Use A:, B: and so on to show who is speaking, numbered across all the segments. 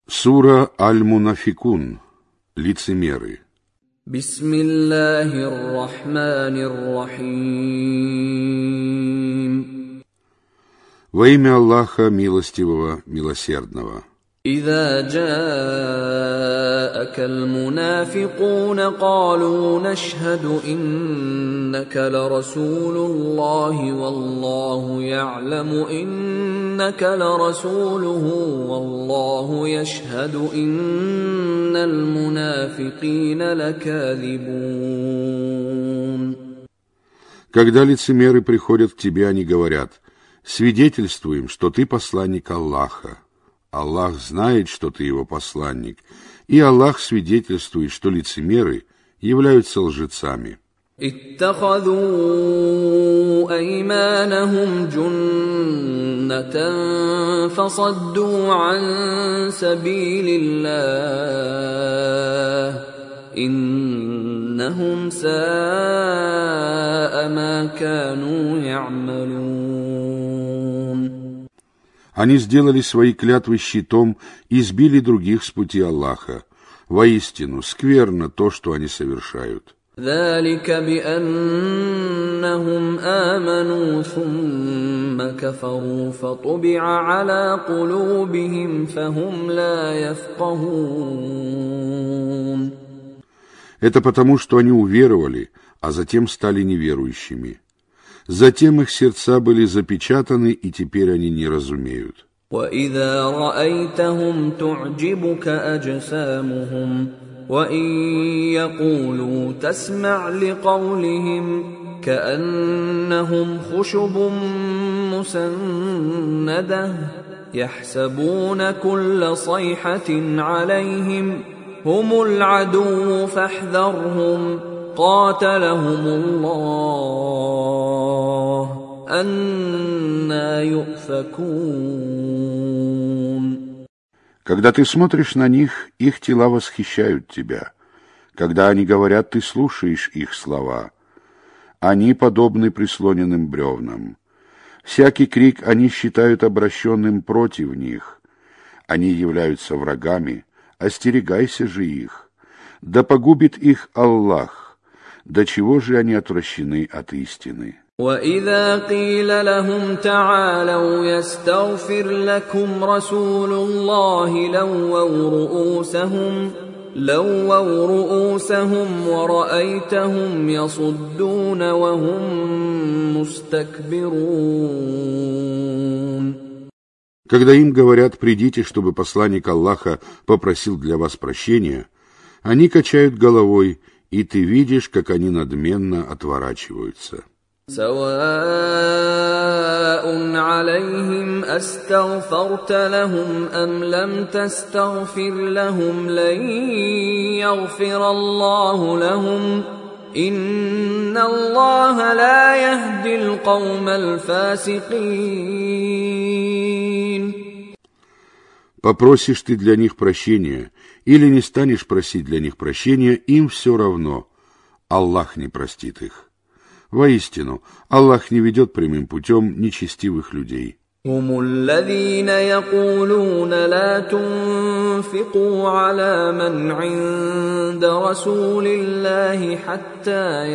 A: Сура Аль-Мунафикун. Лицемеры.
B: Бисмиллахир-рахманир-рахим.
A: Во имя Аллаха Милостивого, Милосердного.
B: إذا جاءك المنافقون قالوا نشهد إنك لرسول الله والله يعلم إنك لرسوله والله يشهد إن المنافقين لكاذبون.
A: Когда лицемеры приходят к тебе, они говорят: свидетельствуем, что ты посланник Аллаха. Аллах знает, что ты его посланник, и Аллах свидетельствует, что лицемеры являются лжецами.
B: اتخذوا أيمانهم جنة فصدوا عن سبيل الله إنهم ساء ما كانوا يعملون.
A: Они сделали свои клятвы щитом и сбили других с пути Аллаха. Воистину, скверно то, что они совершают.
B: ذلك بأنهم آمنوا ثم كفروا فطبع على قلوبهم فهم لا يفقهون.
A: Это потому, что они уверовали, а затем стали неверующими. Затем их сердца были запечатаны, и теперь они не разумеют.
B: وَإِذَا رَأَيْتَهُمْ تُعْجِبُكَ أَجْسَامُهُمْ وَإِنْ يَقُولُوا تَسْمَعْ لِقَوْلِهِمْ كَأَنَّهُمْ خُشُبٌ مُّسَنَّدَةٌ يَحْسَبُونَ كُلَّ صَيْحَةٍ عَلَيْهِمْ هُمُ الْعَدُوُّ فَاحْذَرْهُمْ قَاتَلَهُمُ اللَّهُ أَنَّى يُؤْفَكُونَ.
A: Когда ты смотришь на них, их тела восхищают тебя. Когда они говорят, ты слушаешь их слова. Они подобны прислоненным бревнам. Всякий крик они считают обращенным против них. Они являются врагами, остерегайся же их. Да погубит их Аллах. До чего же они отвращены от истины?
B: وَإِذَا قِيلَ لَهُمْ تَعَالَوْا يَسْتَغْفِرْ لَكُمْ رَسُولُ اللَّهِ لَوَّوْا رُؤُوسَهُمْ وَرَأَيْتَهُمْ يَصُدُّونَ وَهُمْ مُسْتَكْبِرُونَ.
A: Когда им говорят: придите, чтобы посланник Аллаха попросил для вас прощения, они качают головой, и ты видишь, как они надменно отворачиваются.
B: سواء عليهم أستغفرت لهم أم لم تستغفر لهم لن يغفر الله لهم إن الله لا يهدي القوم الفاسقين.
A: Попросишь ты для них прощения или не станешь просить для них прощения, им все равно. Аллах не простит их. Воистину, Аллах не ведет прямым путем нечестивых людей.
B: هم الذين يقولون لا تنفقوا على من عند رسول الله حتى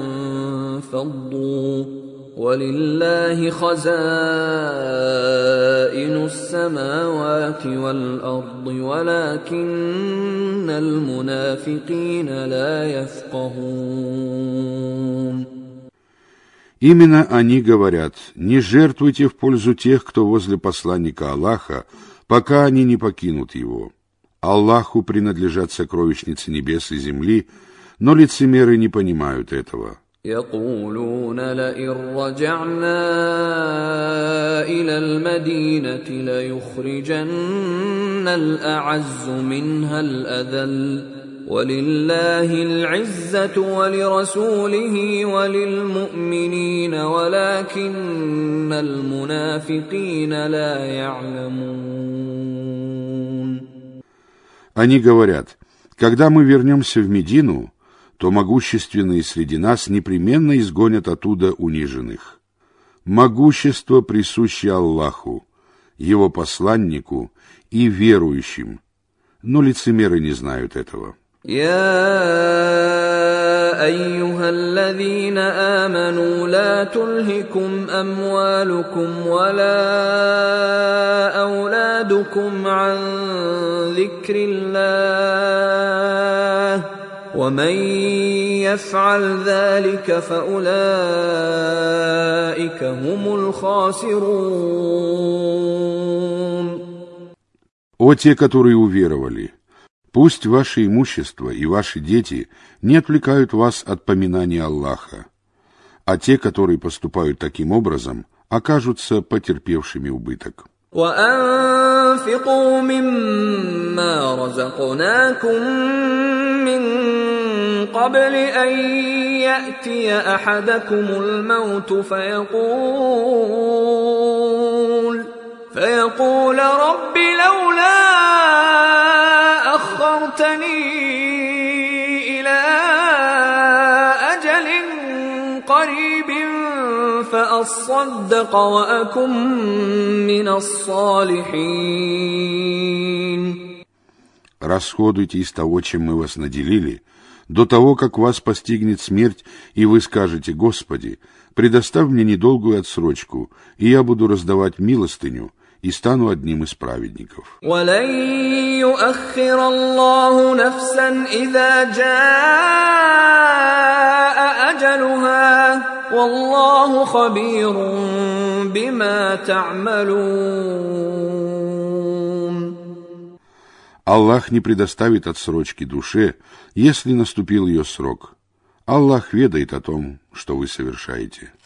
B: ينفضوا ولله خزائن السماوات والأرض ولكن المنافقين لا يفقهون.
A: Именно они говорят: не жертвуйте в пользу тех, кто возле посланника Аллаха, пока они не покинут его. Аллаху принадлежат сокровищницы небес и земли, но лицемеры не понимают этого.
B: يقولون لئن رجعنا إلى المدينة ليخرجن الأعز منها الأذل ولله العزة ولرسوله وللمؤمنين ولكن المنافقين لا يعلمون.
A: Они говорят: когда мы вернемся в Медину, то могущественные среди нас непременно изгонят оттуда униженных. Могущество присуще Аллаху, Его посланнику и верующим, Но лицемеры не знают этого.
B: يا أيها الذين آمنوا لا تلهكم أموالكم ولا أولادكم عن ذكر الله ومن يفعل ذلك فأولئك هم الخاسرون.
A: О те, которые уверовали! Пусть ваше имущество и ваши дети не отвлекают вас от поминания Аллаха, а те, которые поступают таким образом, окажутся потерпевшими убыток.
B: وأنفقوا مما رزقناكم من قبل أن يأتي أحدكم الموت فيقول رب لولا أخرتني إلى أجل قريب فأصدق وأكن من الصالحين.
A: Расходуйте из того, чем мы вас наделили, до того, как вас постигнет смерть, и вы скажете: Господи, предоставь мне недолгую отсрочку, и я буду раздавать милостыню, и стану одним из праведников.
B: وَلَن يُؤَخِّرَ اللَّهُ نَفْسًا إِذَا جَاءَ أَجَلُهَا وَاللَّهُ خَبِيرٌ بِمَا تَعْمَلُونَ.
A: Аллах не предоставит отсрочки душе, если наступил ее срок. Аллах ведает о том, что вы совершаете.